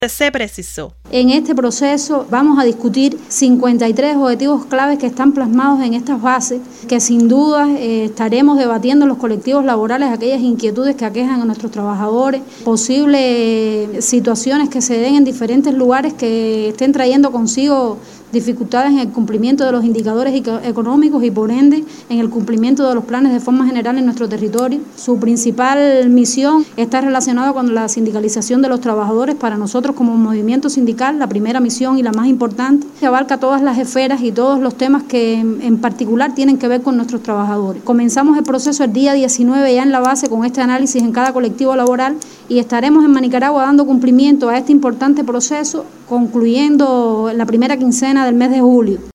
Se precisó. En este proceso vamos a discutir 53 objetivos claves que están plasmados en estas bases, que sin duda estaremos debatiendo en los colectivos laborales aquellas inquietudes que aquejan a nuestros trabajadores, posibles situaciones que se den en diferentes lugares que estén trayendo consigo dificultades en el cumplimiento de los indicadores económicos y por ende en el cumplimiento de los planes de forma general en nuestro territorio. Su principal misión está relacionada con la sindicalización de los trabajadores. Para nosotros como movimiento sindical, la primera misión y la más importante, que abarca todas las esferas y todos los temas que en particular tienen que ver con nuestros trabajadores. Comenzamos el proceso el día 19 ya en la base con este análisis en cada colectivo laboral y estaremos en Manicaragua dando cumplimiento a este importante proceso, concluyendo la primera quincena del mes de julio.